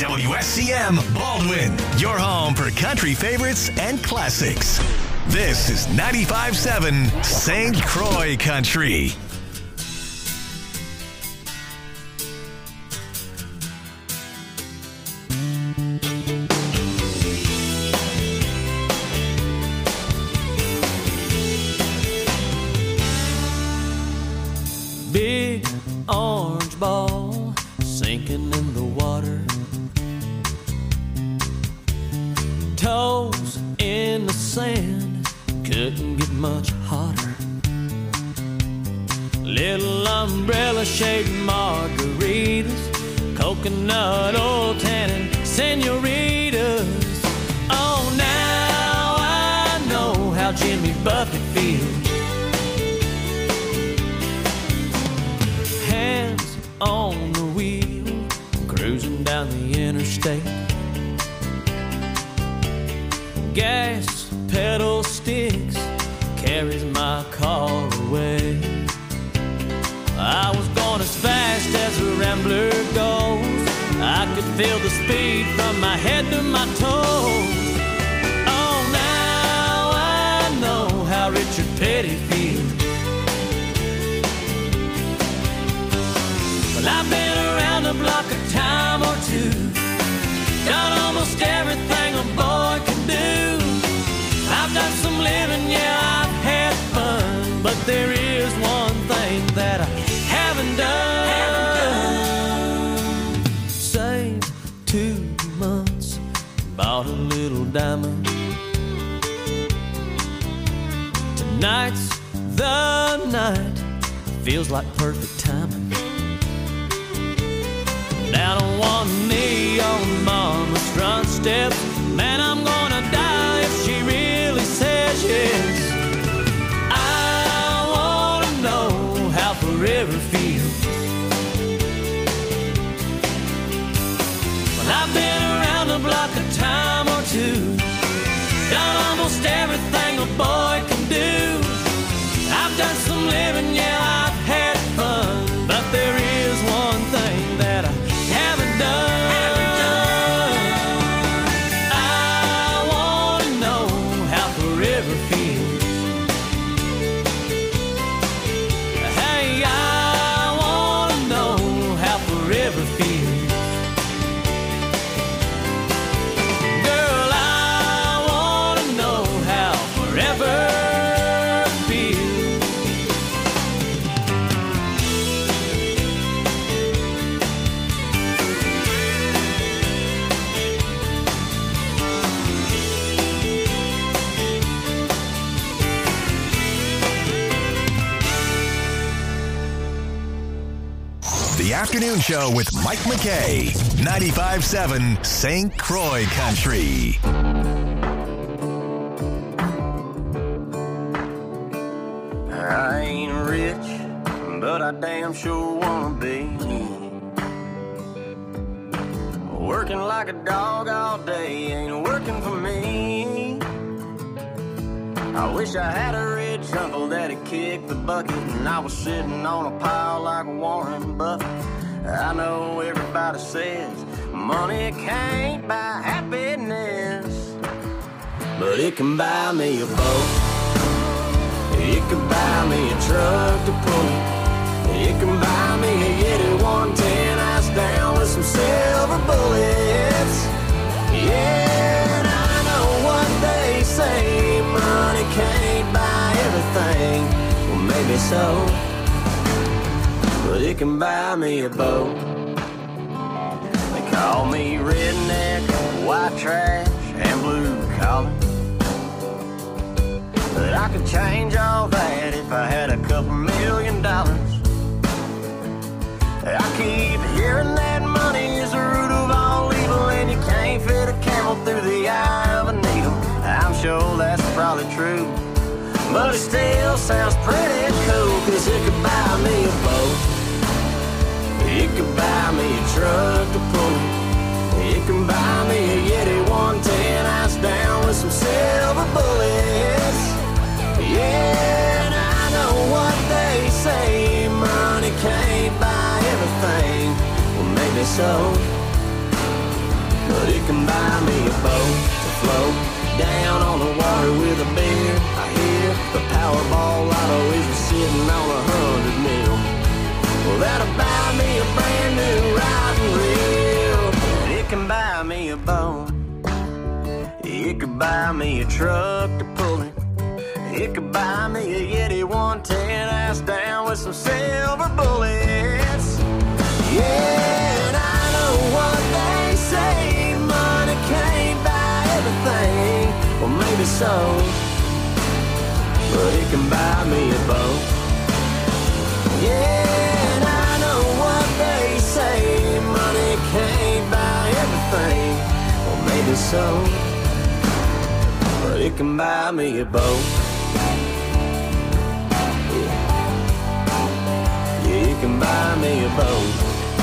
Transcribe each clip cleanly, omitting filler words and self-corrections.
WSCM Baldwin, your home for country favorites and classics. This is 95.7 St. Croix Country. Big orange ball sinking in the water, toes in the sand, couldn't get much hotter. Little umbrella-shaped margaritas, coconut oil tannin senoritas. Oh, now I know how Jimmy Buffett feels. Hands on the wheel, cruising down the interstate. Gas pedal sticks, carries my car away. I was going as fast as a rambler goes. I could feel the speed from my head to my toes. Oh, now I know how Richard Petty feels. Well, I've been around the block a time or two, done almost everything a boy can do. I've done some living, yeah, I've had fun, but there is one thing that I haven't done. Saved 2 months, bought a little diamond. Tonight's the night, feels like perfect timing. Down on one knee on mama's front steps, man, I'm gonna die if she really says yes. I wanna know how forever feels. Well, I've been around the block a time or two, done almost everything a boy can do. I've done some living, yeah, I've had fun, but there is one thing that I haven't done. I wanna know how forever feels. Hey, I wanna know how forever feels. Girl, I wanna know how forever feels. The Afternoon Show with Mike McKay, 95.7 St. Croix Country. I ain't rich, but I damn sure wanna be. Working like a dog all day ain't working for me. I wish I had a rich uncle that'd kick the bucket and I was sitting on a pile like Warren Buffett. I know everybody says money can't buy happiness, but it can buy me a boat. It can buy me a truck to pull it. It can buy me a Yeti 110 ice down with some silver bullets. Yeah, and I know what they say, money can't buy everything. Well, maybe so, but it can buy me a boat. They call me redneck, white trash, and blue collar, but I could change all that if I had a couple $1 million. I keep hearing that money is the root of all evil, and you can't fit a camel through the eye of a needle. I'm sure that's probably true, but it still sounds pretty cool, 'cause it could buy me a boat. It could buy me a truck to pull it. It can buy me a Yeti 110 ice down with some silver bullets. Yeah, and I know what they say, money can't buy everything. Well, maybe so, it can buy me a boat to float down on the water with a beer. I hear the Powerball lotto is sitting on 100 mil. Well, that'll buy me a brand new riding reel. And it can buy me a boat. It could buy me a truck to pull it. It could buy me a Yeti 110 ass down with some silver bullets. Yeah, and I know what they say, money can't buy everything. Well, maybe so, but it can buy me a boat. Yeah, and I know what they say, money can't buy everything. Well, maybe so, but it can buy me a boat. Yeah, it can buy me a boat.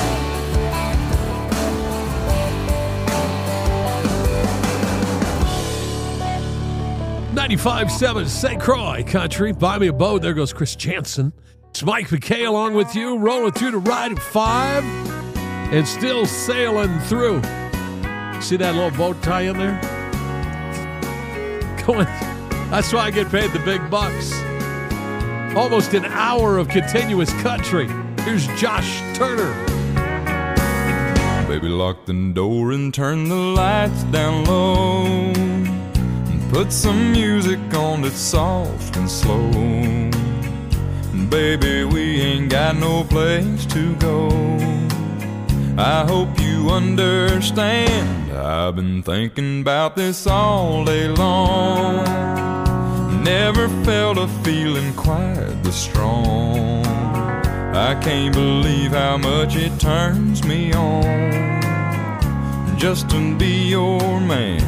95.7 St. Croix Country. Buy me a boat. There goes Chris Jansen. It's Mike McKay along with you, rolling through the ride at 5 and still sailing through. See that little boat tie in there? Going. That's why I get paid the big bucks. Almost an hour of continuous country. Here's Josh Turner. Baby, lock the door and turn the lights down low. And put some music on that's soft and slow. And baby, we ain't got no place to go. I hope you understand. I've been thinking about this all day long. Never felt a feeling quite this strong. I can't believe how much it turns me on just to be your man.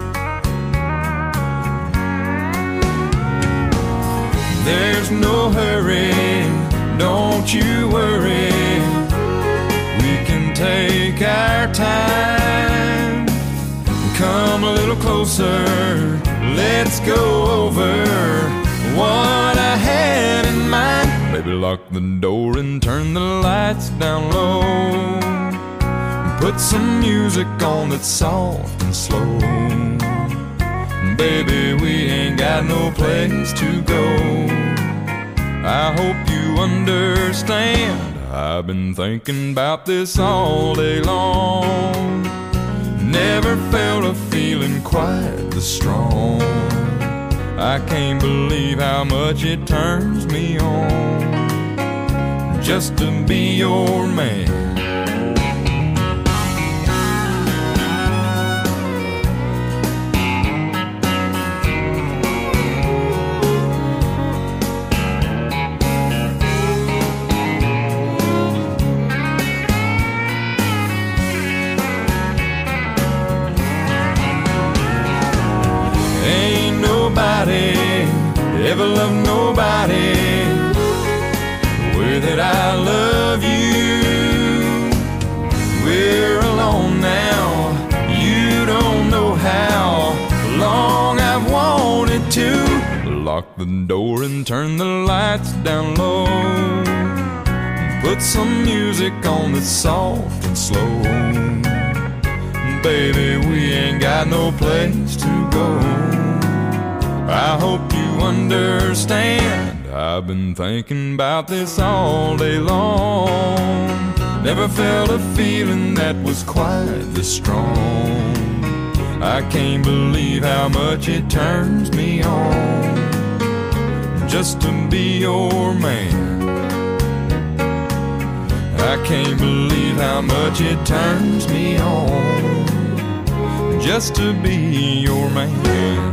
There's no hurry, don't you worry. We can take our time. Come a little closer, let's go over what I had in mind. Baby, lock the door and turn the lights down low. Put some music on that's soft and slow. Baby, we ain't got no place to go. I hope you understand. I've been thinking about this all day long. Never felt a feeling quite this strong. I can't believe how much it turns me on just to be your man. Ever love nobody the way that I love you. We're alone now. You don't know how long I've wanted to. Lock the door and turn the lights down low. Put some music on that's soft and slow. Baby, we ain't got no place to go. I hope you understand. I've been thinking about this all day long. Never felt a feeling that was quite this strong. I can't believe how much it turns me on just to be your man. I can't believe how much it turns me on just to be your man.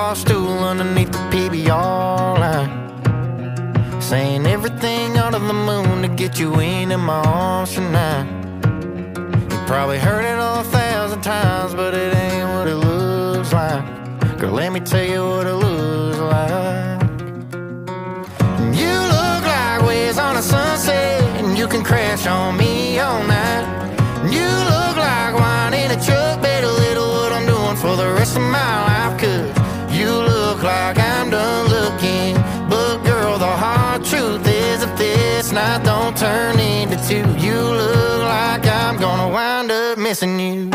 bar stool underneath the PBR line, saying everything under the moon to get you into my arms tonight. You probably heard it 1,000 times, but it ain't what it looks like. Girl, let me tell you what it looks like. You look like waves on a sunset, and you can crash on me all night. You look like wine in a truck, better little what I'm doing for the rest of my life. Cause you look like I'm done looking, but girl, the hard truth is if this night don't turn into two, you look like I'm gonna wind up missing you.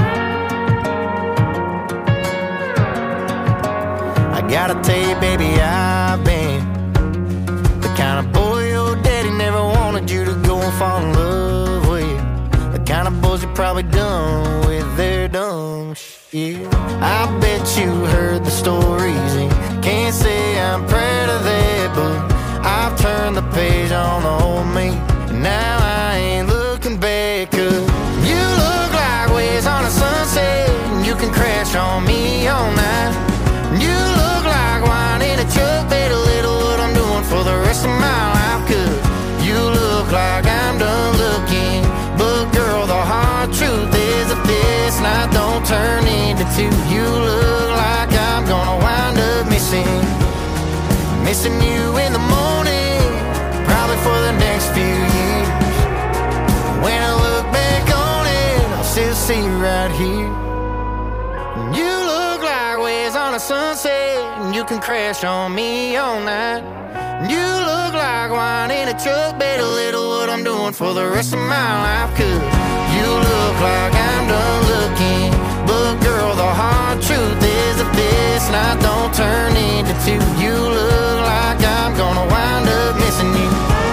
I gotta tell you, baby, I've been the kind of boy your daddy never wanted you to go and fall in love with. The kind of boys you probably done with their dumb shit. I bet you heard the stories and can't say I'm proud of that, but I've turned the page on the old me, and now I ain't looking back. Cause you look like waves on a sunset, and you can crash on me all night. You look like wine in a truck, better little what I'm doing for the rest of my life. Cause you look like I'm done looking, but girl, the hard truth is if this night don't turn into two, you look like I'm gonna wind up missing you in the morning, probably for the next few years. When I look back on it, I'll still see you right here. You look like waves on a sunset, and you can crash on me all night. You look like wine in a truck, better little what I'm doing for the rest of my life. Cause you look like I'm done looking, but girl, the hard truth is if this night don't turn into two, you look like I'm gonna wind up missing you.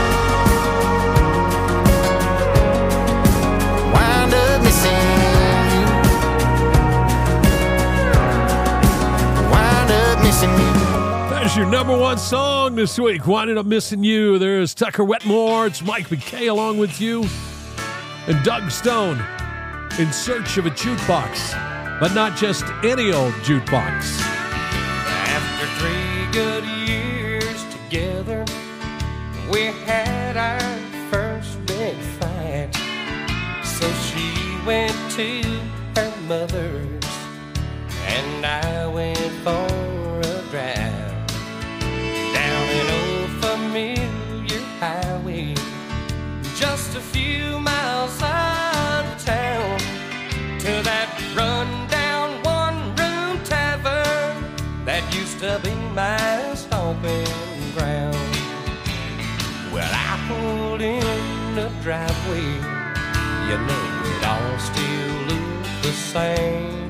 Wind up missing you. Wind up missing you. That's your number one song this week. Winded Up Missing You. There's Tucker Wetmore. It's Mike McKay along with you. And Doug Stone, In Search of a Jukebox. But not just any old jukebox. After 3 good years together, we had our first big fight. So she went to her mother's, and I went for a drive down an old familiar highway, just a few miles out of town, to that run-down one-room tavern that used to be my stomping ground. Well, I pulled in the driveway, you know it all still looked the same,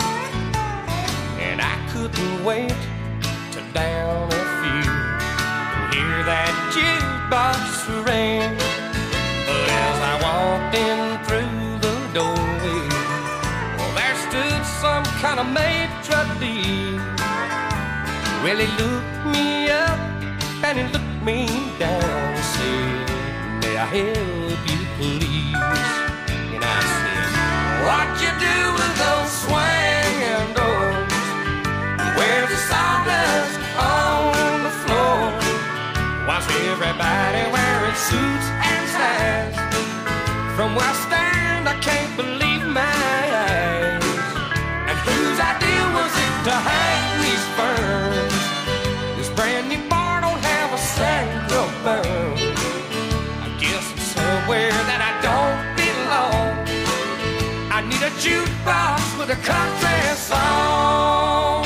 and I couldn't wait to down a few and hear that jukebox ring. But as I walked in through the doorway, well, there stood some kind of maitre d'. Well, he looked me up and he looked me down and said, "May I help you, please?" And I said, "What you do with those swinging doors? Where's the sawdust on the floor? Why's everybody wearing suits and ties? From where I stand, I can't believe my eyes. And whose idea was it to hang these ferns? This brand new bar don't have a central burn. I guess it's somewhere that I don't belong. I need a jukebox with a country song."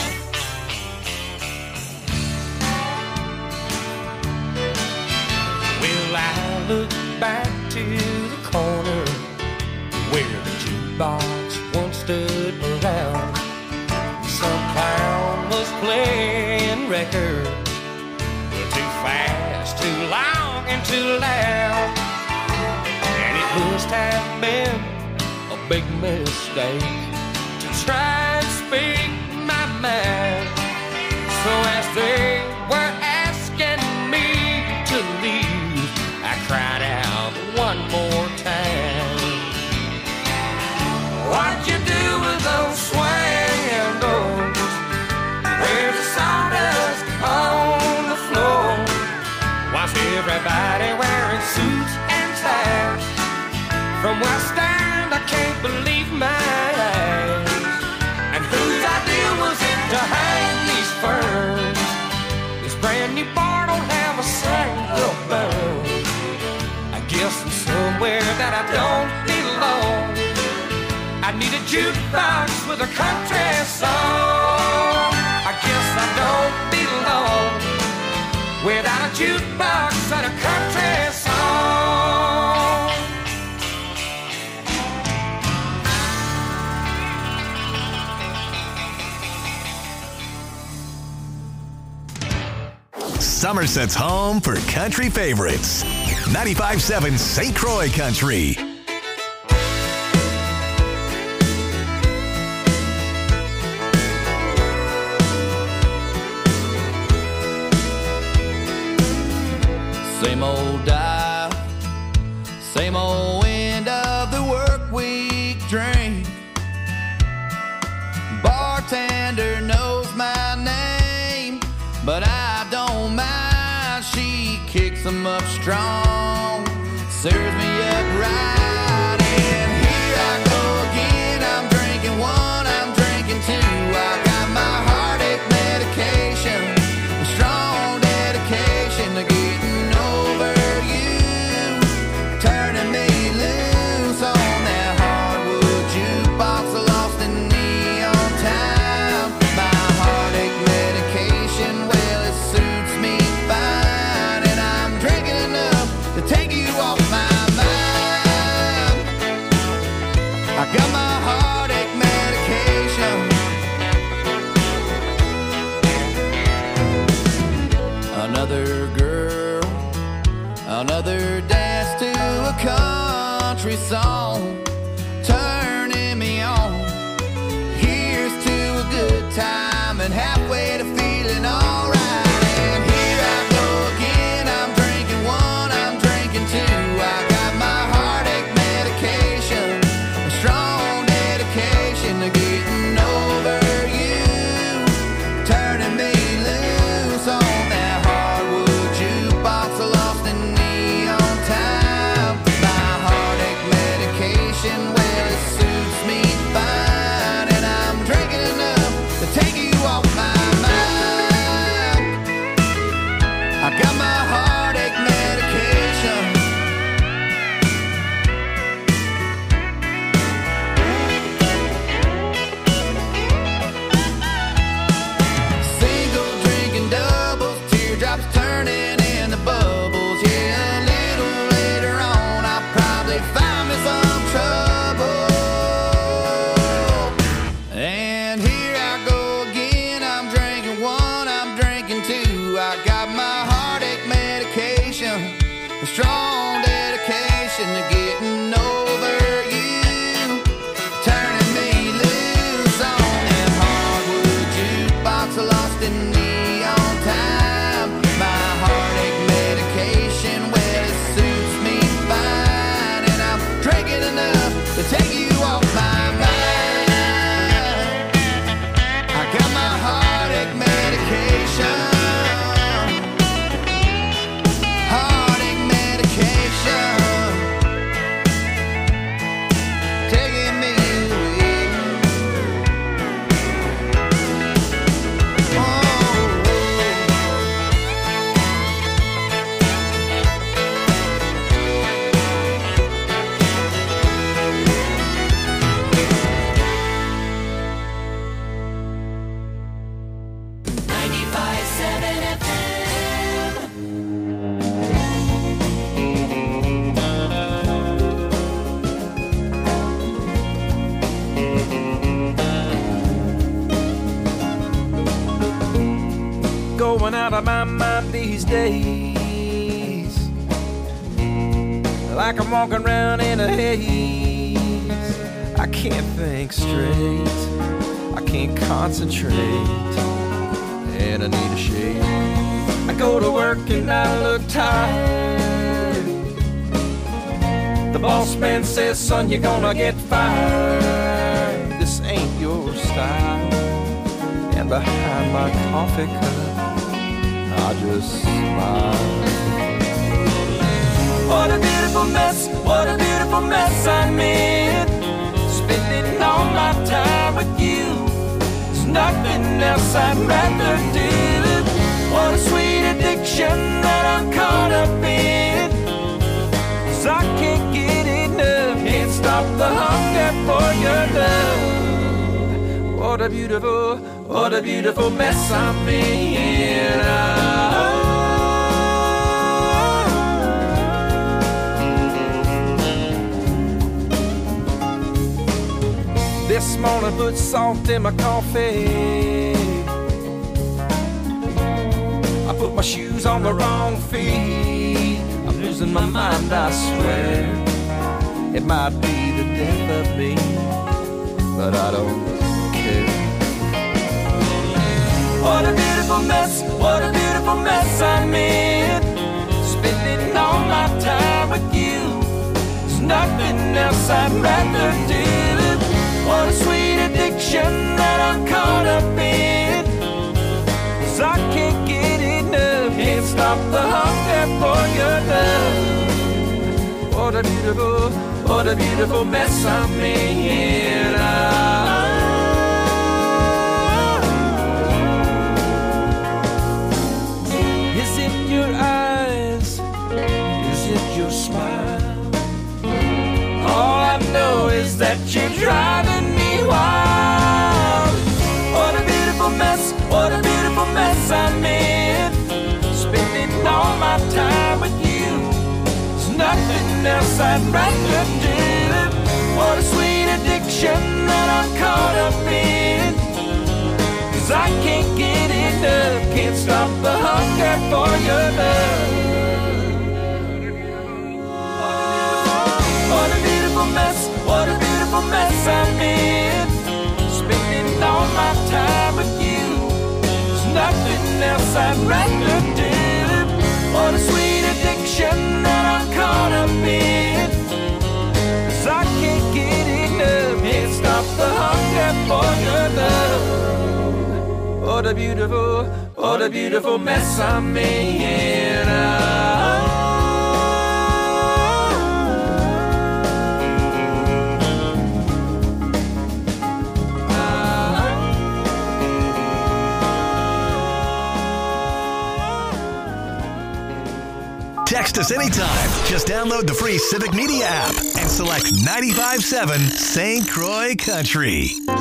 Well, I look back to the corner where the jukebox once stood around. Some clown was playing records, too fast, too long, and too loud. And it must have been a big mistake to try and speak my mind. So as they were asking me to leave, I cried out one more time, "What you do with those swinging doors? Where's the sawdust jukebox with a country song. I guess I don't belong without a jukebox and a country song. Somerset's home for country favorites. 95.7 St. Croix Country. Same old dial, same old end of the work week drink. Bartender knows my name, but I don't mind. She kicks them up strong, serves me up right, and here I go again. I'm drinking one, I'm drinking two. I got my heartache medication, a strong dedication to getting over you, turning me loose on that hardwood jukebox, lost in neon time. My heartache medication, well, it suits me fine, and I'm drinking enough to take you off my mind. I got my heartache medication. Another girl, another dance to a country song, turning me on. Here's to a good time and halfway to feeling alright. And here I go again. I'm drinking one, I'm drinking two. I got my heartache medication, a strong dedication to getting over you, turning me loose on that hardwood jukebox, lost in neon time. My heartache medication, well, it suits me fine, and I'm drinking enough to take you off my mind. I got my heartache medication. Single drinking doubles, teardrops turning into bubbles. Yeah, a little later on, I'll probably find me some trouble. And here I go again. I'm drinking one, I'm drinking two. I got my heartache medication, a strong dedication to getting over you, turning me loose on that hardwood jukebox, lost in neon time. My heartache medication, well, it suits me fine, and I'm drinking enough to take you off my mind. I got my heartache medication, heartache medication, taking me away. Oh. Going out of my mind these days, like I'm walking around in a haze. I can't think straight, I can't concentrate, and I need a shave. I go to work and I look tired. The boss man says, son, you're gonna get fired. This ain't your style. And behind my coffee cup, I just smile. What a beautiful mess, what a beautiful mess I'm in. Spending all my time with you, there's nothing else I'd rather do. What a sweet addiction that I'm caught up in, 'cause I can't get enough, can't stop the hunger for your love. what a beautiful mess I'm in. This morning put salt in my coffee. I put my shoes on the wrong feet. I'm losing my mind, I swear. It might be the death of me, but I don't care. What a beautiful mess, what a beautiful mess I'm in. Spending all my time with you. There's nothing else I'd rather do. What a sweet addiction that I'm caught up in. 'Cause I can't get enough, can't stop the hunger for your love. What a beautiful mess I'm in. Is it your eyes? Is it your smile? All I know is that you're driving me wild. What a beautiful mess, what a beautiful mess I'm in. Spending all my time with you. There's nothing else I'd rather do. What a sweet addiction that I'm caught up in. 'Cause I can't get enough, can't stop the hunger for your love. What a beautiful mess, what a beautiful mess I'm in. Spending all my time with you. There's nothing else I'd rather do. What a sweet addiction that I'm caught up in. 'Cause I can't get enough, can't stop the hunger for your love. What a beautiful mess I'm in. Text us anytime. Just download the free Civic Media app and select 95.7 St. Croix Country.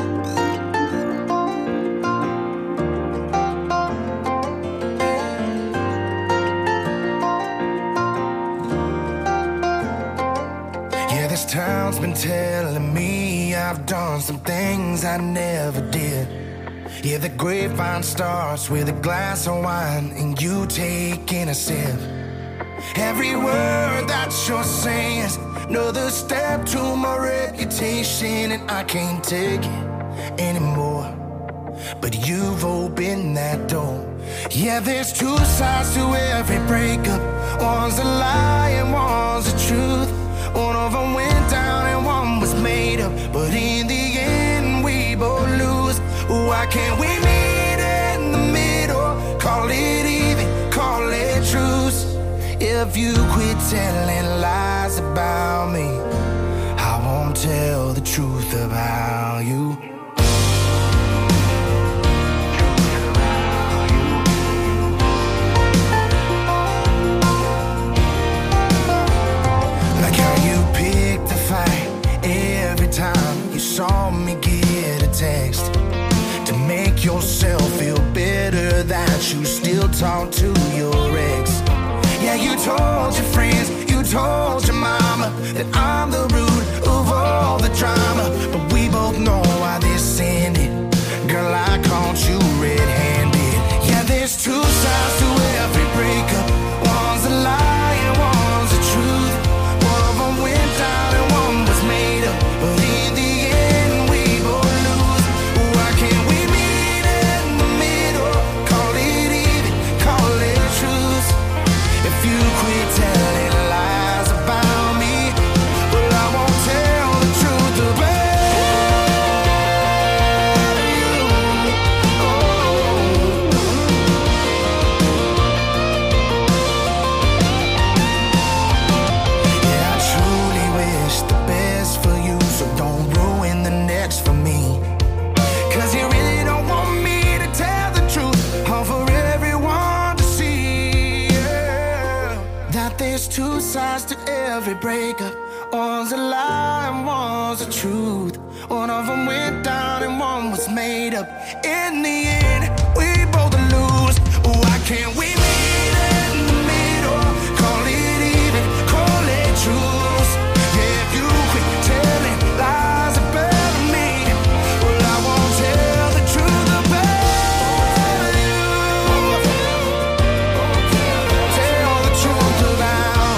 Yeah, this town's been telling me I've done some things I never did. Yeah, the grapevine starts with a glass of wine and you taking a sip. Every word that you're saying is another step to my reputation, and I can't take it anymore. But you've opened that door. Yeah, there's two sides to every breakup. One's a lie and one's the truth. One of them went down and one was made up, but in the end we both lose. Why can't we meet in the middle? Call it even, call it truce. If you quit telling lies about me, I won't tell the truth about you. Like how you picked a fight every time you saw me get a text to make yourself feel better that you still talk to your ex. Yeah, you told your friends, you told your mama that I'm the root of all the drama. But we both know why this ended. Girl, I caught you red-handed. Yeah, there's two sides to every breakup. One's a lie and one's the truth. One of them went down and one was made up, but in the end we both lose. Why can't we meet in the middle? Call it even, call it truth. If you quit telling lies about me, well, I won't tell the truth about you. Oh. Yeah, I truly wish the best for you, so don't ruin the next for me. 'Cause you really don't want me to tell the truth, all for everyone to see. Yeah. That there's two sides to every breakup. One's a lie and one's the truth. One of them went down and one was made up. In the end, we both lose. Why can't we meet in the middle? Call it even, call it truth. Yeah, if you quit telling lies about me, well, I won't tell the truth about you. Tell the truth about.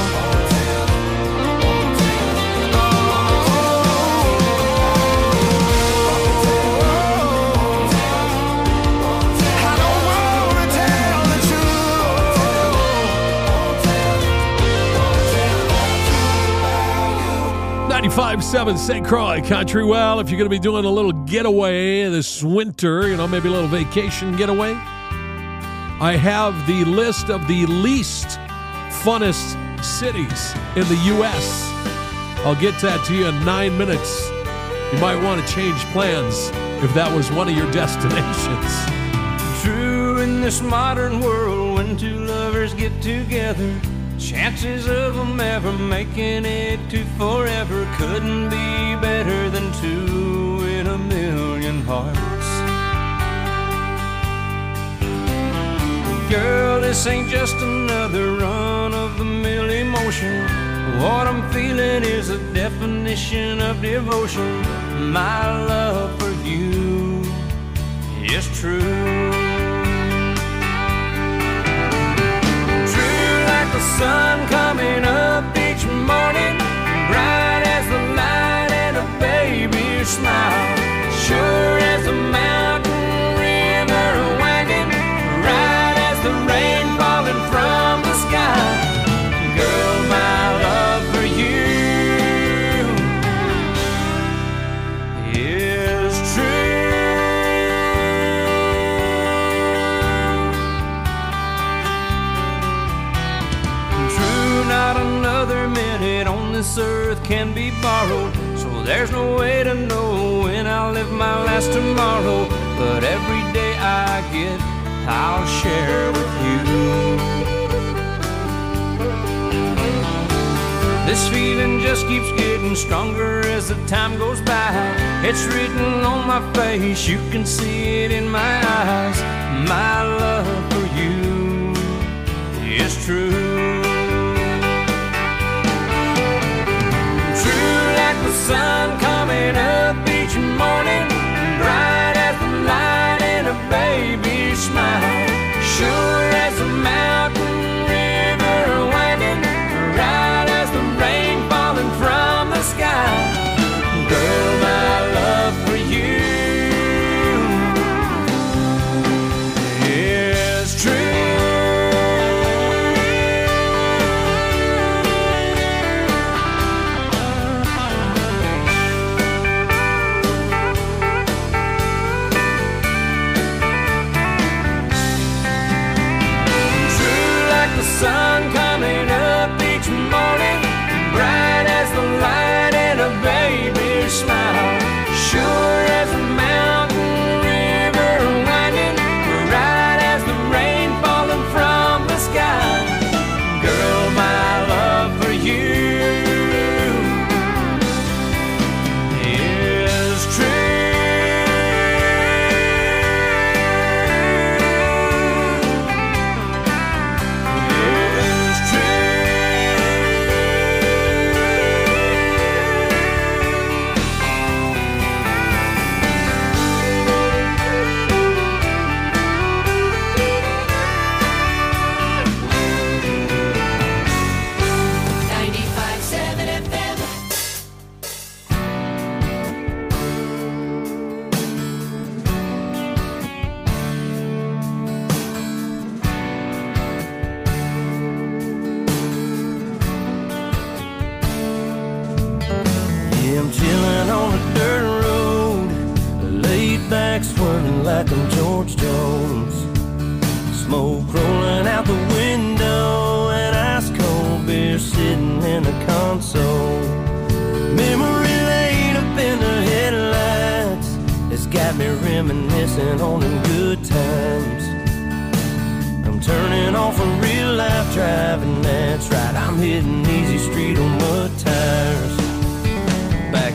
I don't wanna tell the truth. 95.7 St. Croix Country. Well, if you're going to be doing a little getaway this winter, you know, maybe a little vacation getaway, I have the list of the least funnest cities in the U.S. I'll get that to you in 9 minutes. You might want to change plans if that was one of your destinations. True, in this modern world, when two lovers get together, chances of them ever making it to forever couldn't be better than two in a million hearts. Girl, this ain't just another run-of-the-mill emotion. What I'm feeling is a definition of devotion. My love for you is true. True like the sun coming up each morning, bright as the light and a baby's smile, sure as the mountain river winding, right as the rain falling from the sky. Girl, my love for you is true. True, not another minute on this earth can be borrowed, so there's no way to know when I'll live my last tomorrow. But every day I get, I'll share with you. This feeling just keeps getting stronger as the time goes by. It's written on my face, you can see it in my eyes. My love for you is true. True like the sun coming up each morning, bright as the light in a baby's smile, sure as the mountain river winding, right as the rain falling from the sky. Girl, my love for you is true. Sun coming up each morning, bright as the light in a baby's smile, sure as the mountain river winding, right as the rain falling from the sky. Girl, my love for you is true. I'm chilling on a dirt road, laid back swerving like I'm George Jones. Smoke rolling out the window and ice cold beer sitting in the console. Memory lane up in the headlights, it's got me reminiscing on them good times. I'm turning off a real life driving, that's right, I'm hitting easy street on mud tires. Back in the day,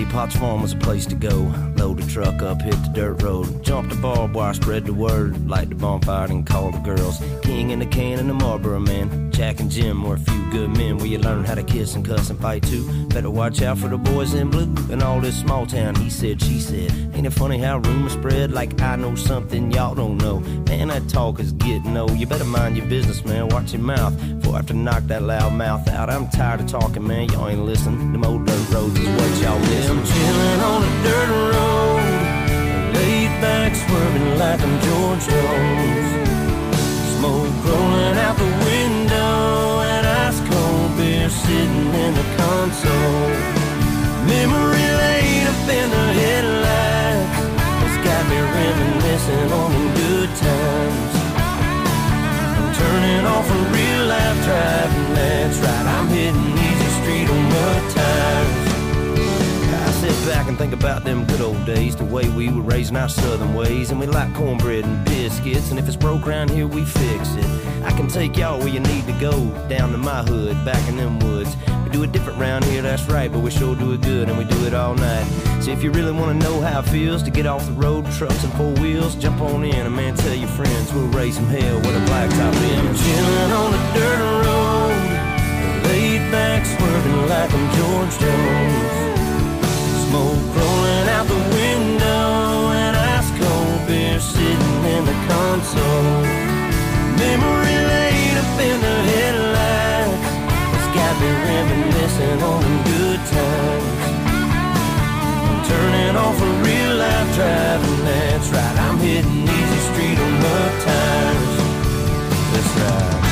Potts Farm was a place to go. Load the truck up, hit the dirt road. Jump the barbed wire, spread the word. Light the bonfire and call the girls. King and the can and the Marlboro man. Jack and Jim were a few good men where you learn how to kiss and cuss and fight too. Better watch out for the boys in blue. And all this small town, he said, she said. Ain't it funny how rumors spread like I know something y'all don't know? Man, that talk is getting old. You better mind your business, man. Watch your mouth before I have to knock that loud mouth out. I'm tired of talking, man. Y'all ain't listening. Them old dirt roads is what y'all miss. I'm chilling on a dirt road, laid back, swerving like I'm George Jones. Smoke rolling out the window, and ice cold beer sitting in the console. Memory laid up in the headlights, it's got me reminiscing on them good times. I'm turning off a real life driving, that's right, I'm hitting easy street on mud tires. Sit back and think about them good old days, the way we were raising our southern ways. And we like cornbread and biscuits, and if it's broke around here, we fix it. I can take y'all where you need to go, down to my hood, back in them woods. We do it different round here, that's right, but we sure do it good, and we do it all night. So if you really want to know how it feels to get off the road, trucks and four wheels, jump on in, and man, tell your friends we'll raise some hell with a blacktop in. I'm chilling on the dirt road, laid back, swerving like I'm George Jones. Smoke rolling out the window, and ice cold beer sitting in the console. Memory laid up in the headlights, it's got me reminiscing on them good times. I'm turning off a real life driving, that's right, I'm hitting easy street on mud tires. That's right.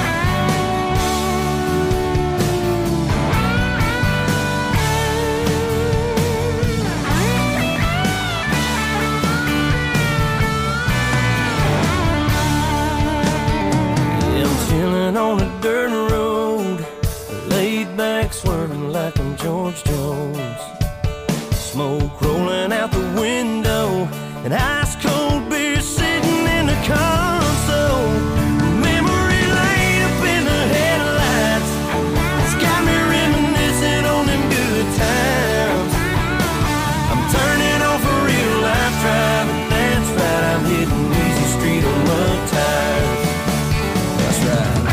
On a dirt road, laid back, swerving like I'm George Jones. Smoke rolling out the window, and ice cold beer sitting in the console. Memory laid up in the headlights, it's got me reminiscing on them good times. I'm turning off a real life driving, that's right, I'm hitting easy street on mud tires. That's right.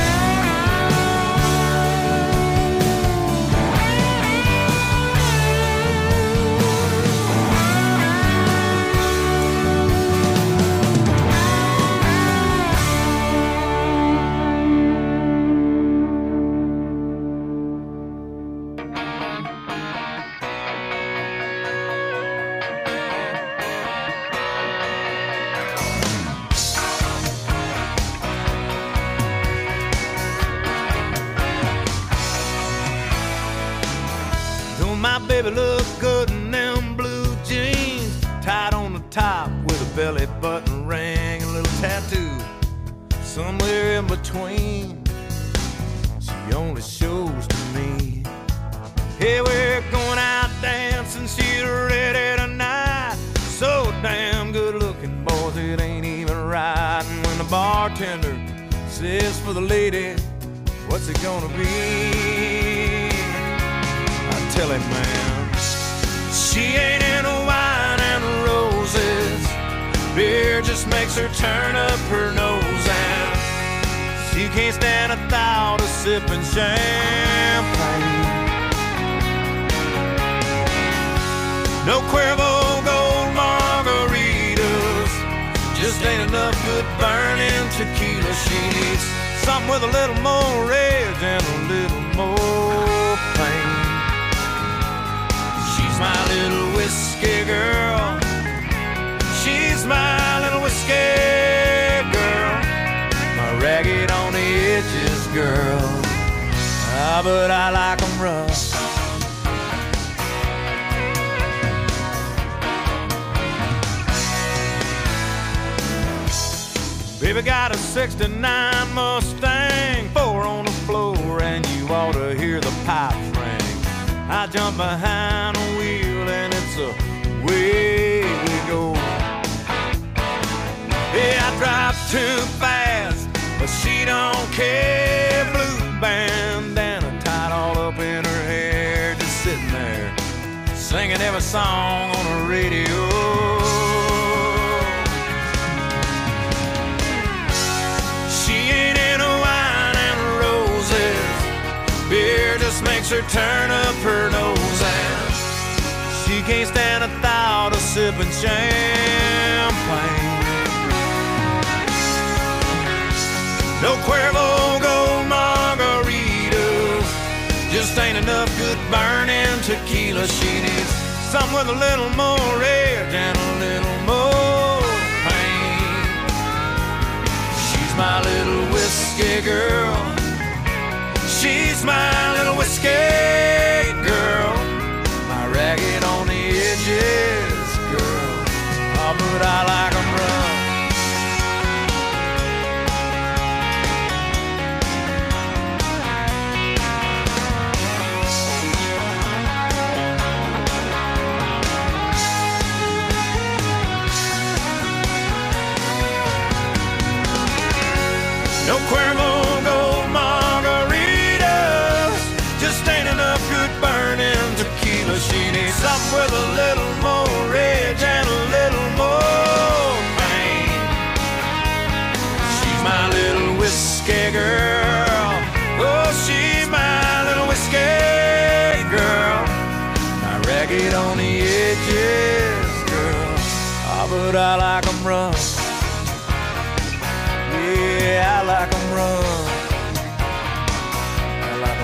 Baby look good in them blue jeans, tied on the top with a belly button ring, a little tattoo somewhere in between. She only shows to me. Hey, we're going out dancing, she's ready tonight. So damn good looking, boys, it ain't even right. And when the bartender says for the lady, what's it gonna be? I tell him, man, she ain't into wine and roses. Beer just makes her turn up her nose, and she can't stand a thought of sipping champagne. No Cuervo Gold margaritas, just ain't enough good burning tequila. She needs something with a little more rage and a little more pain. She's my little whiskey girl. She's my little whiskey girl. My ragged on the edges girl. Ah, but I like 'em rough. Baby got a 69 Mustang, 4 on the floor, and you ought to hear the pipes ring. I jump behind a wheel and it's away we go. Yeah, I drive too fast, but she don't care. Blue bandana tied all up in her hair, just sitting there singing every a song on the radio. She ain't into wine and roses. Beer just makes her turn up her nose, and she can't stand the thought of sipping champagne. No Cuervo Gold margaritas, just ain't enough good burning tequila. She needs something with a little more edge and a little more pain. She's my little whiskey girl. She's my little whiskey girl. My ragged on the edges girl. Oh, but I like 'em rough. No Cuervo Gold margaritas, just ain't enough good burning tequila. She needs something with a little more edge and a little more pain. She's my little whiskey girl. Oh, she's my little whiskey girl. My ragged on the edges girl. Oh, but I like 'em rough. Yeah, I like 'em rough. I like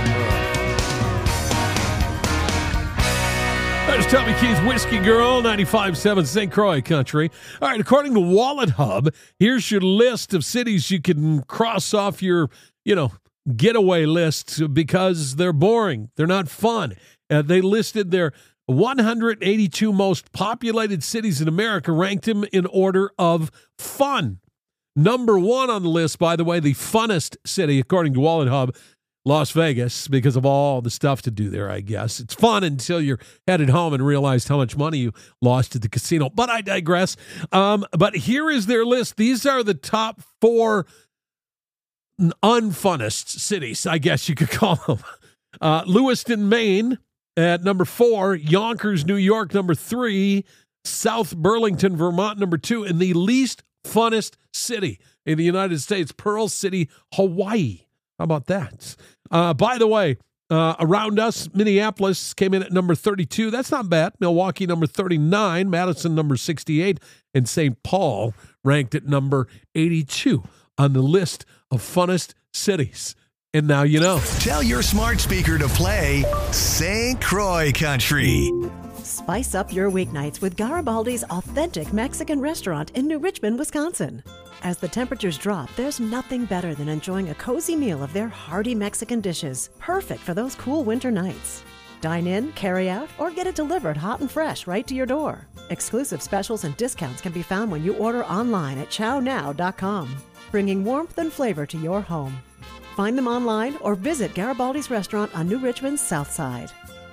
'em rough. There's Toby Keith, Whiskey Girl, 95.7 St. Croix Country. All right, according to Wallet Hub, here's your list of cities you can cross off your, getaway list because they're boring. They're not fun. They listed their 182 most populated cities in America, ranked them in order of fun. Number one on the list, by the way, the funnest city, according to Wallet Hub, Las Vegas, because of all the stuff to do there, I guess. It's fun until you're headed home and realized how much money you lost at the casino. But I digress. But here is their list. These are the top 4 unfunnest cities, I guess you could call them. Lewiston, Maine at number 4. Yonkers, New York, number 3. South Burlington, Vermont, number 2. And the least funnest city in the United States, Pearl City, Hawaii. How about that? By the way, around us, Minneapolis came in at number 32. That's not bad. Milwaukee, number 39. Madison, number 68. And St. Paul ranked at number 82 on the list of funnest cities. And now you know. Tell your smart speaker to play St. Croix Country. Spice up your weeknights with Garibaldi's authentic Mexican restaurant in New Richmond, Wisconsin. As the temperatures drop, there's nothing better than enjoying a cozy meal of their hearty Mexican dishes, perfect for those cool winter nights. Dine in, carry out, or get it delivered hot and fresh right to your door. Exclusive specials and discounts can be found when you order online at chownow.com, bringing warmth and flavor to your home. Find them online or visit Garibaldi's restaurant on New Richmond's South Side.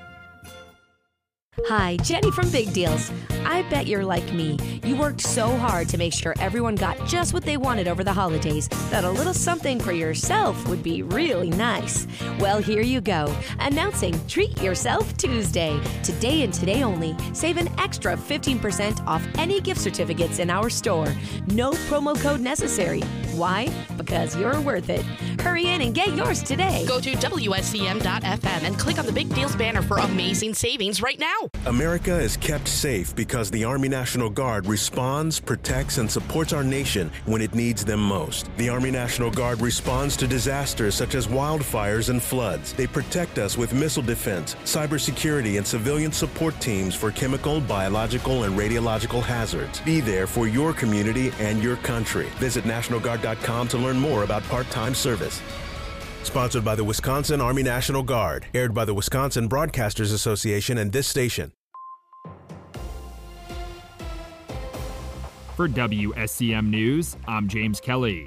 Hi, Jenny from Big Deals. I bet you're like me. You worked so hard to make sure everyone got just what they wanted over the holidays that a little something for yourself would be really nice. Well, here you go. Announcing Treat Yourself Tuesday. Today and today only, save an extra 15% off any gift certificates in our store. No promo code necessary. Why? Because you're worth it. Hurry in and get yours today. Go to WSCM.FM and click on the Big Deals banner for amazing savings right now. America is kept safe because the Army National Guard responds, protects, and supports our nation when it needs them most. The Army National Guard responds to disasters such as wildfires and floods. They protect us with missile defense, cybersecurity, and civilian support teams for chemical, biological, and radiological hazards. Be there for your community and your country. Visit NationalGuard.com to learn more about part-time service. Sponsored by the Wisconsin Army National Guard. Aired by the Wisconsin Broadcasters Association and this station. For WSCM News, I'm James Kelly.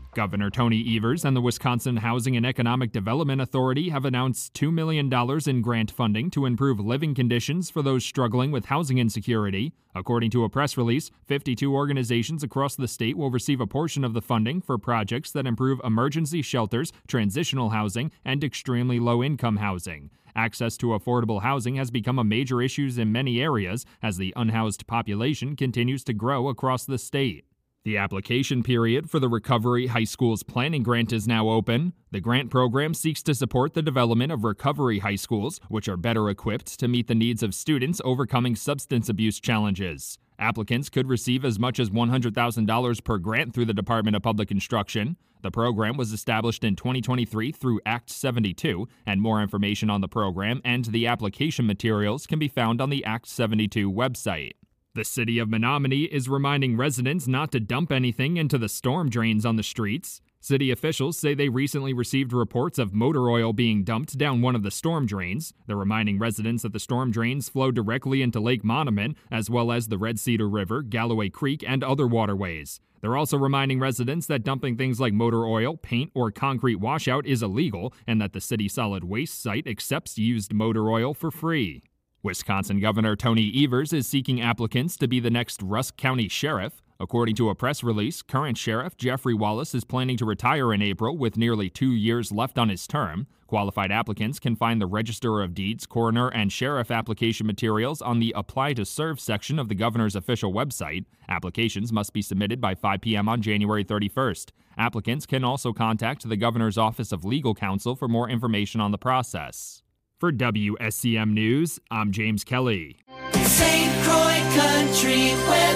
Governor Tony Evers and the Wisconsin Housing and Economic Development Authority have announced $2 million in grant funding to improve living conditions for those struggling with housing insecurity. According to a press release, 52 organizations across the state will receive a portion of the funding for projects that improve emergency shelters, transitional housing, and extremely low-income housing. Access to affordable housing has become a major issue in many areas as the unhoused population continues to grow across the state. The application period for the Recovery High Schools Planning Grant is now open. The grant program seeks to support the development of recovery high schools, which are better equipped to meet the needs of students overcoming substance abuse challenges. Applicants could receive as much as $100,000 per grant through the Department of Public Instruction. The program was established in 2023 through Act 72, and more information on the program and the application materials can be found on the Act 72 website. The city of Menominee is reminding residents not to dump anything into the storm drains on the streets. City officials say they recently received reports of motor oil being dumped down one of the storm drains. They're reminding residents that the storm drains flow directly into Lake Monument, as well as the Red Cedar River, Galloway Creek, and other waterways. They're also reminding residents that dumping things like motor oil, paint, or concrete washout is illegal, and that the city solid waste site accepts used motor oil for free. Wisconsin Governor Tony Evers is seeking applicants to be the next Rusk County Sheriff. According to a press release, current Sheriff Jeffrey Wallace is planning to retire in April with nearly 2 years left on his term. Qualified applicants can find the Register of Deeds, Coroner, and Sheriff application materials on the Apply to Serve section of the governor's official website. Applications must be submitted by 5 p.m. on January 31st. Applicants can also contact the governor's Office of Legal Counsel for more information on the process. For WSCM News, I'm James Kelly. St. Croix Country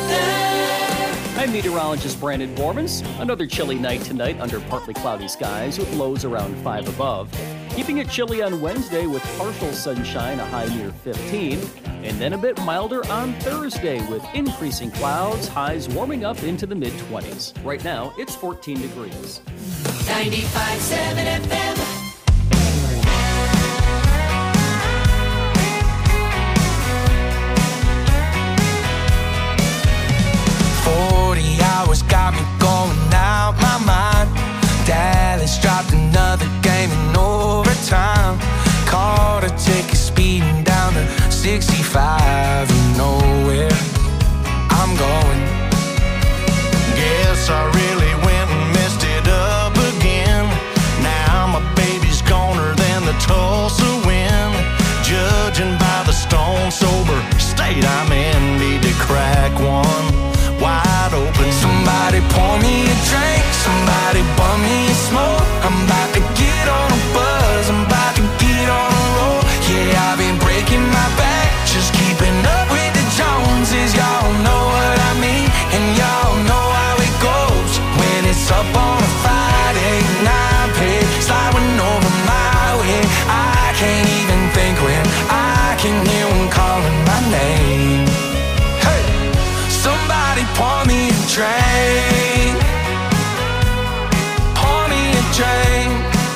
weather. I'm meteorologist Brandon Bormans. Another chilly night tonight under partly cloudy skies with lows around 5 above. Keeping it chilly on Wednesday with partial sunshine, a high near 15. And then a bit milder on Thursday with increasing clouds, highs warming up into the mid-20s. Right now, it's 14 degrees. 95.7 FM. 40 hours got me going out my mind. Dallas dropped another game in overtime. Caught a ticket speeding down to 65 and nowhere I'm going. Guess I really went and messed it up again. Now my baby's goner than the Tulsa wind. Judging by the stone sober state I'm in, need to crack one wide open. Somebody pour me a drink, somebody bum me a smoke. I'm about to get on a buzz, I'm about to get on a roll. Yeah, I've been breaking my back, just keeping up with the Joneses. Y'all know what I mean, and y'all know how it goes. When it's up on a Friday and I'm paid, sliding over my way. I can't even think when I can hear one calling my name. Somebody pour me a drink. Pour me a drink.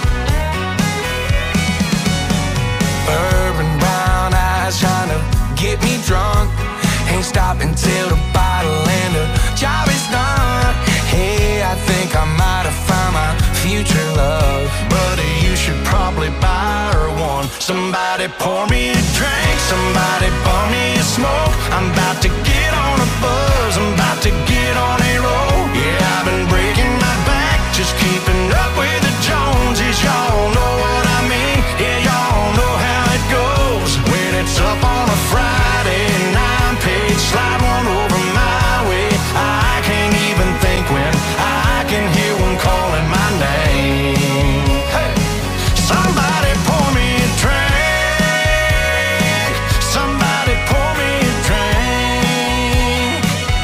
Bourbon brown eyes trying to get me drunk. Ain't stopping till the bottle and the job is done. Hey, I think I might have found my future love. Buddy, you should probably buy her one. Somebody pour me a drink. Somebody pour me a smoke. I'm about to get on a buzz. I'm about to get on a roll. Yeah, I've been breaking my back, just keeping up with the Joneses. Y'all know what I mean. Yeah, y'all know how it goes. When it's up on a Friday and I'm paid, slide one over my way. I can't even think when I can hear one calling my name. Hey, somebody pour me a drink. Somebody pour me a drink.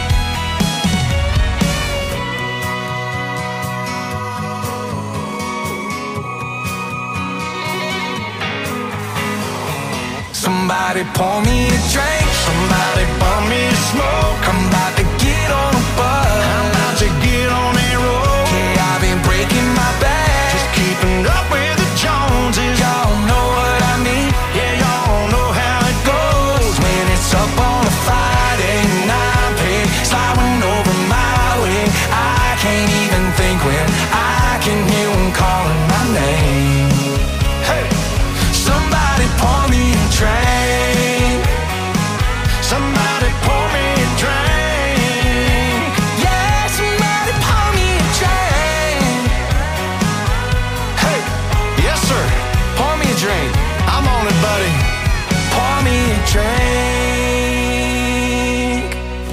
Somebody pour me a drink. Somebody bum me a smoke. I'm about to get on a buzz. I'm about to get on a roll. Yeah, I've been breaking my back, just keeping up with the Joneses. Y'all know what I mean. Yeah, y'all know how it goes. When it's up on a Friday and I'm paid, sliding over my way. I can't even think when I buddy, pour me a drink.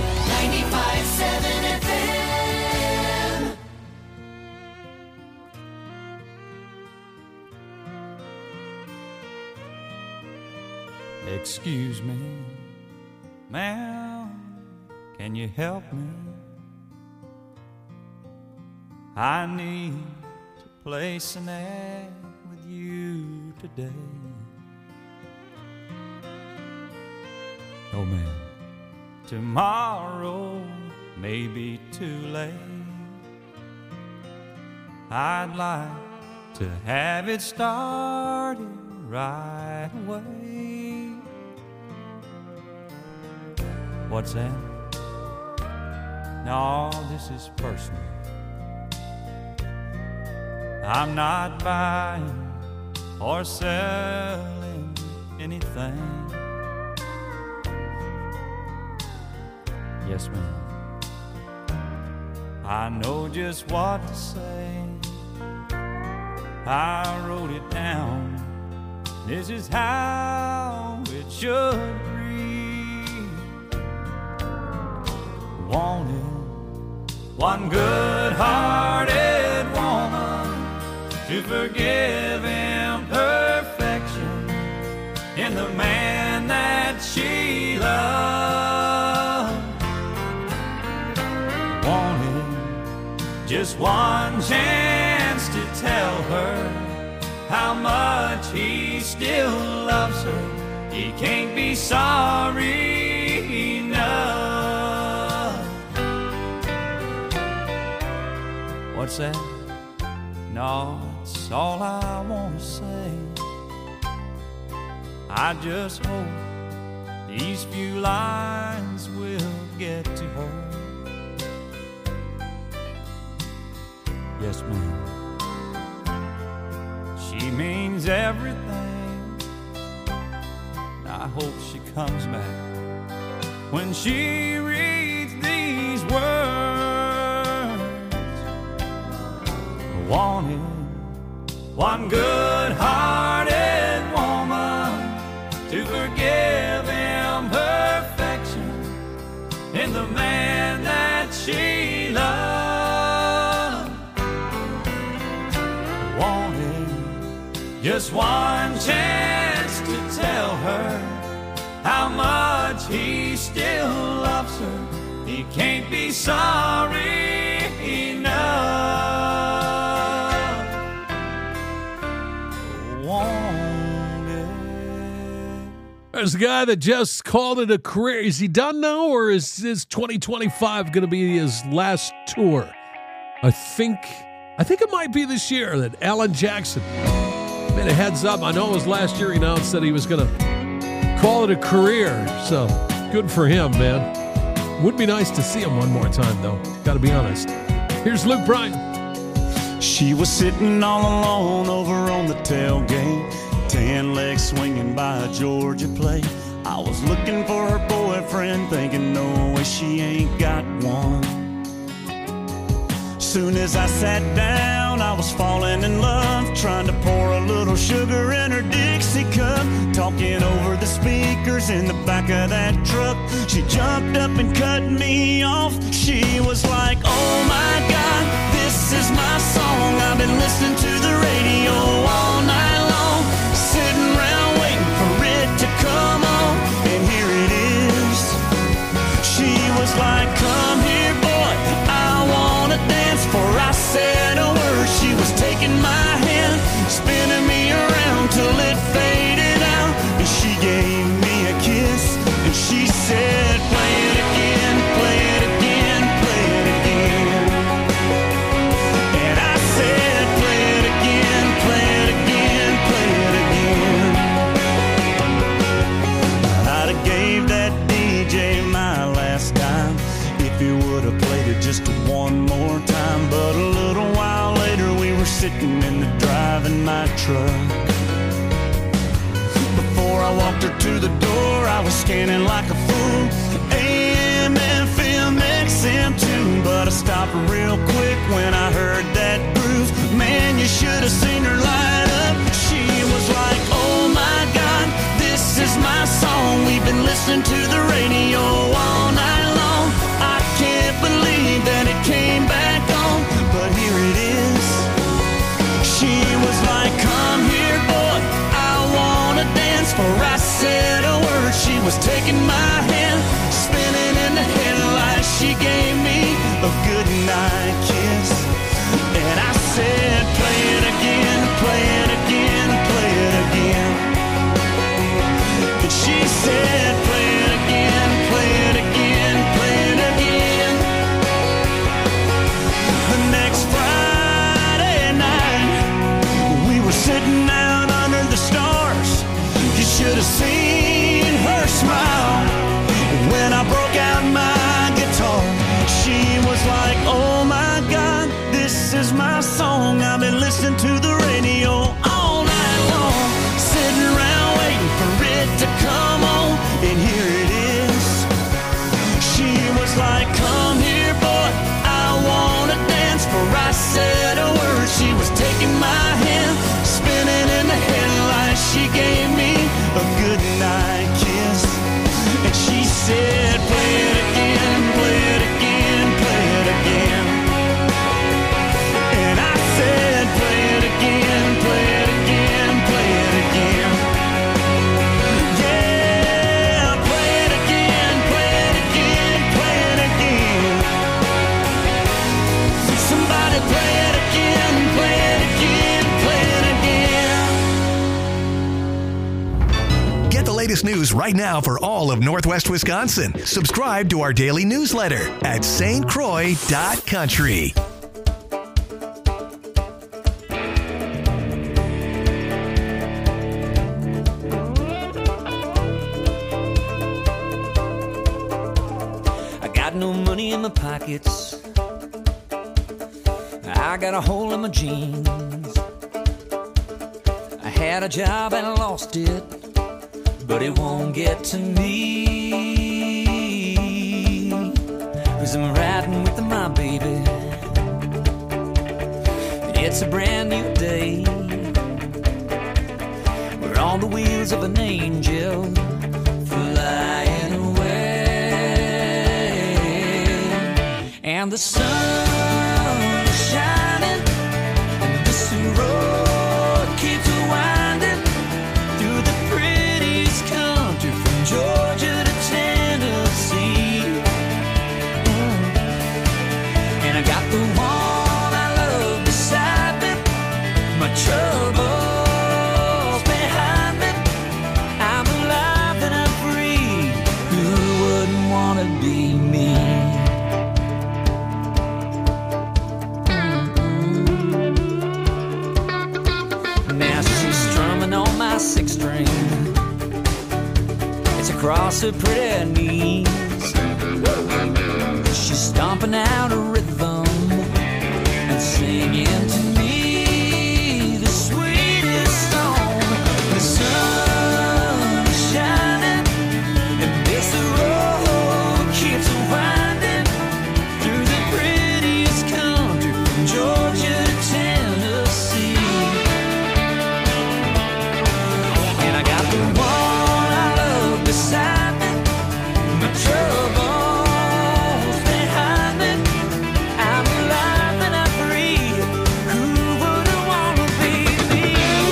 95.7 FM. Excuse me, ma'am, can you help me? I need to place an ad with you today. Oh man, tomorrow may be too late. I'd like to have it started right away. What's that? No, this is personal. I'm not buying or selling anything. Yes, ma'am. I know just what to say. I wrote it down. This is how it should read. Wanted one good-hearted woman to forgive imperfection in the man that she loved. Wanted just one chance to tell her how much he still loves her. He can't be sorry enough. What's that? No, it's all I want to say. I just hope these few lines will get to her. Yes, ma'am. She means everything. I hope she comes back when she reads these words. Wanted one good-hearted woman to forgive imperfection in the man that she loved. Wanted just one chance to tell her how much he still loves her. He can't be sorry enough. There's a guy that just called it a career. Is he done now, or is 2025 going to be his last tour? I think it might be this year that Alan Jackson made a heads up. I know it was last year he announced that he was going to call it a career. So good for him, man. Would be nice to see him one more time, though. Got to be honest. Here's Luke Bryan. She was sitting all alone over on the tailgate, 10 legs swinging by a Georgia plate. I was looking for her boyfriend, thinking no way she ain't got one. Soon as I sat down, I was falling in love, trying to pour a little sugar in her Dixie cup, talking over the speakers in the back of that truck. She jumped up and cut me off. She was like, oh my God, this is my song. I've been listening to the radio all night long, sitting around waiting for it to come on, and here it is. She was like, come here, boy, I wanna dance. Before I said a word, she was taking my hand, spinning me around till it faded out, and she gave me a kiss, and she said, play it again, play it again, play it again. And I said, play it again, play it again, play it again. I'd have gave that DJ my last dime if he would have played it just one more time. But a little while later we were sitting in the drive in my truck. Before I walked her to the door, I was scanning like a fool, AM, FM, XM too. But I stopped real quick when I heard that groove. Man, you should have seen her light up. She was like, oh my God, listen to the radio all night long. I can't believe that it came back on, but here it is. She was like, come here, boy, I wanna dance. For I said a word, she was taking my hand, spinning in the headlights. She gave me a goodnight kiss, and I said, play it again, play it again, play it again. And she said, play it again, play it again, play it again. The next Friday night, we were sitting out under the stars. You should have seen her smile when I broke out my guitar. She was like, oh my God, this is my song. I've been listening to the radio all night long, sitting around waiting for it to come on, and here it is. She was like, come here, boy, I wanna dance. For I said a word, she was taking my hand, spinning in the headlights. She gave me a goodnight kiss, and she said, play it again, play it again, play it again. And I said, play it again, play it again, play it again. Yeah, play it again, play it again, play it again. Somebody play it again, play it again, play it again. Get the latest news right now for all of Northwest Wisconsin. Subscribe to our daily newsletter at stcroix.country. I got no money in my pockets. I got a hole in my jeans. I had a job and I lost it, but it won't get to me, 'cause I'm riding with my baby. It's a brand new day. We're on the wheels of an angel flying away, and the sun is shining, and this road keeps winding through the prettiest country from Georgia to Tennessee. And I got the one I love beside me, my troubles behind me. I'm alive and I'm free. Who wouldn't want to be me? Now she's strumming on my six string. It's across her pretty knees. She's stomping out a rhythm and singing to me the sweetest song. The sun is shining, and this road keeps winding through the prettiest country from Georgia to Tennessee. And I got the one I love beside me, my troubles behind me. I'm alive and I'm free. Who wouldn't want to be me?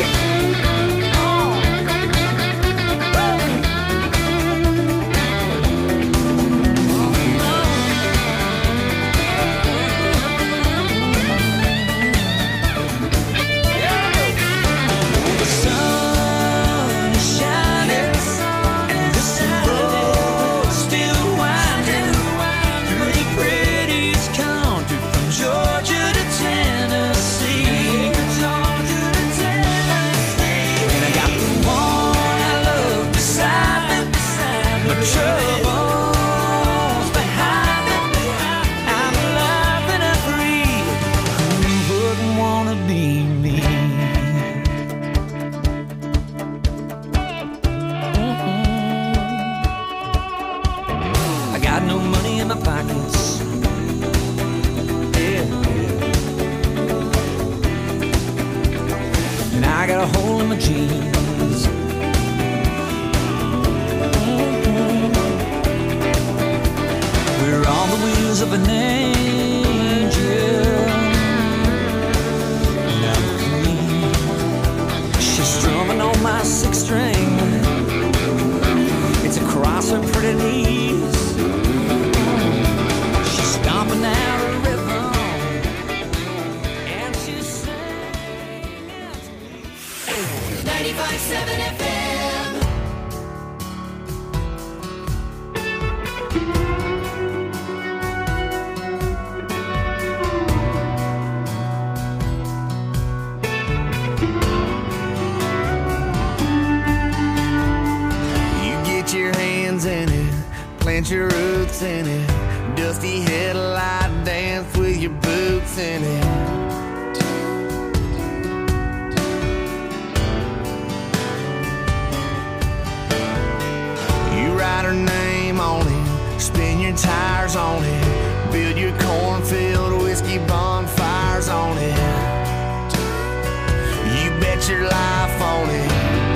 The sun is shining, and this road's still winding through the prettiest country from Georgia to Tennessee. And I got the one I love beside me, my troubles behind me. I'm alive and I'm free. Who wouldn't want to be me? I got no money in my pockets. Yeah. And I got a hole in my jeans. of an angel. And I'm free. She's strumming on my sixth string. It's across her pretty knees. She's stomping out a rhythm, and she's singing to me. 95.7 FM. Your hands in it, plant your roots in it. Dusty headlight dance with your boots in it. You write her name on it, spin your tires on it, build your cornfield whiskey bonfires on it. You bet your life on it.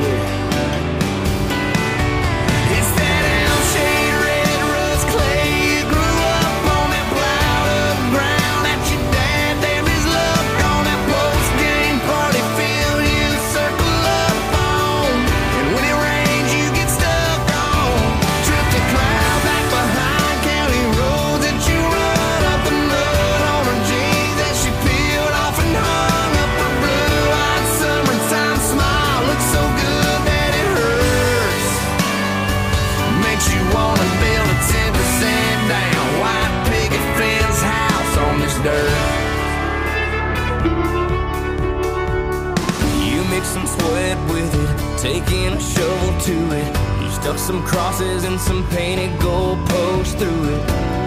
Some sweat with it, taking a shovel to it. You stuck some crosses and some painted gold posts through it.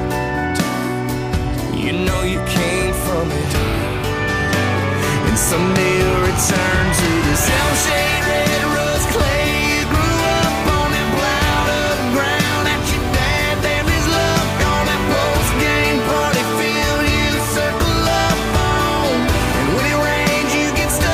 You know you came from it, and someday you'll return to this shade red rust clay. You grew up on that plowed up ground that your dad damned his luck on that post game party field you circle up on. And when it rains you get stuck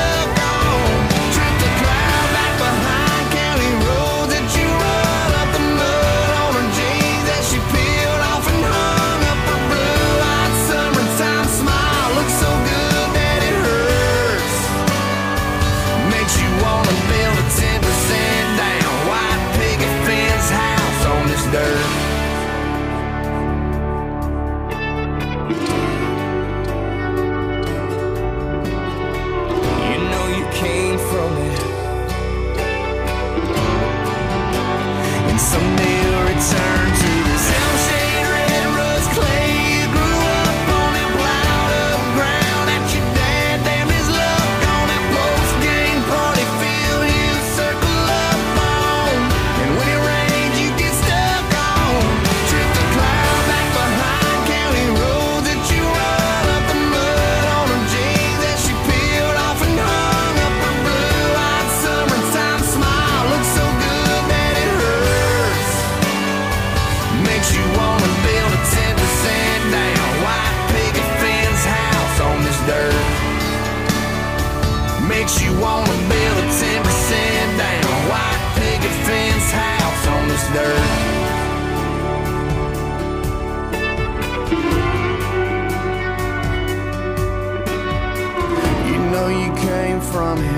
from it.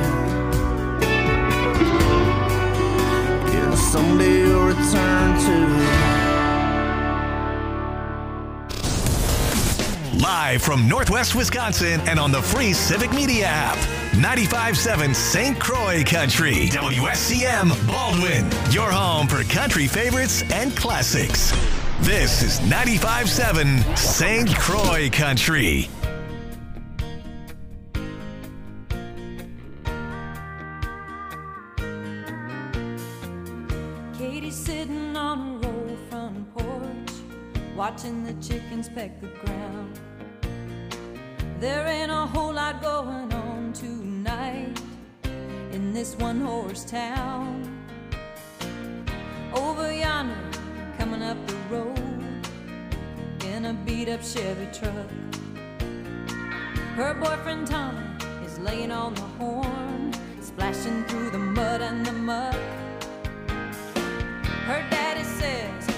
Yeah, someday you'll return to it. Live from Northwest Wisconsin and on the free Civic Media app. 95.7 St. Croix Country. WSCM Baldwin. Your home for country favorites and classics. This is 95.7 St. Croix Country. Katie's sitting on her old front porch, watching the chickens peck the ground. There ain't a whole lot going on tonight in this one-horse town. Over yonder, coming up the road in a beat-up Chevy truck, her boyfriend Tommy is laying on the horn, splashing through the mud and the muck. Her daddy says